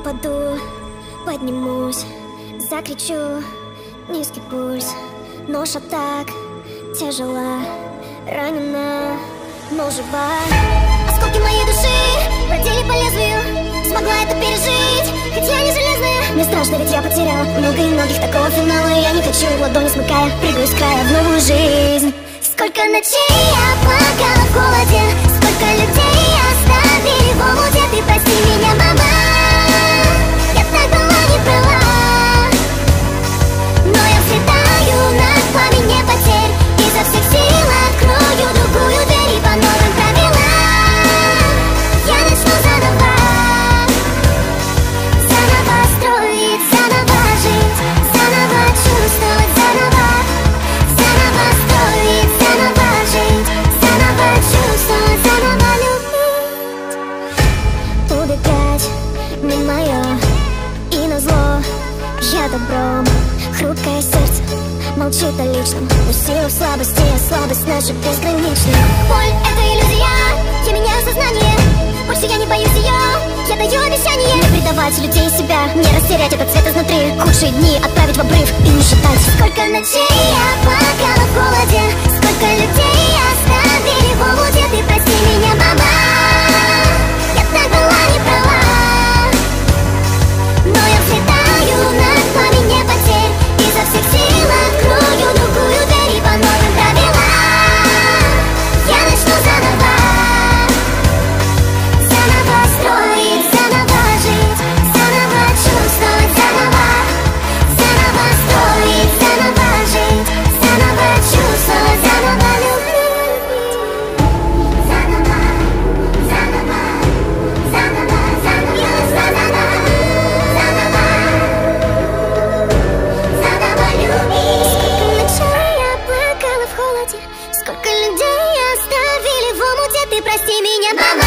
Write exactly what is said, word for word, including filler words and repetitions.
упаду, поднимусь, закричу, низкий пульс, ноша так тяжела, ранена, но жива. Осколки моей души бродили по лезвию, смогла это пережить, хоть я не железная. Мне страшно, ведь я потеряла много и многих, такого финала я не хочу, ладони смыкая, прыгаю с края в новую жизнь. Сколько ночей я плакала в холоде, сколько людей оставили в омуте. Ты прости меня, мама, я так была не права, но я взлетаю над пламенем потерь, изо всех сил открою другую дверь и по новым правилам я начну заново, заново строить, заново жить, заново чувствовать, заново, заново строить, заново жить, заново чувствовать, заново любить. Убегать не мое, и назло я добром. Хрупкое сердце молчит о личном, но сила в слабости, а слабость наша безгранична. Боль — это иллюзия, я меняю сознание, больше я не боюсь ее, я даю обещание. Не предавать людей себя, не растерять этот цвет изнутри, худшие дни отправить в обрыв и не считать. Сколько ночей я плакала в холоде, сколько людей оставили в омуте. Ты прости меня, мама, я так была не права, но я взлетаю над пламенем потерь, изо всех сил открою другую дверь и по новым правилам я начну заново, заново строить, заново жить, заново чувствовать, заново, заново строить, заново жить, заново чувствовать, заново любить, заново, заново, заново, заново, заново, заново, заново любить. Сколько ночей я плакала в холоде, сколько людей оставили в омуте. Ты прости меня, мама.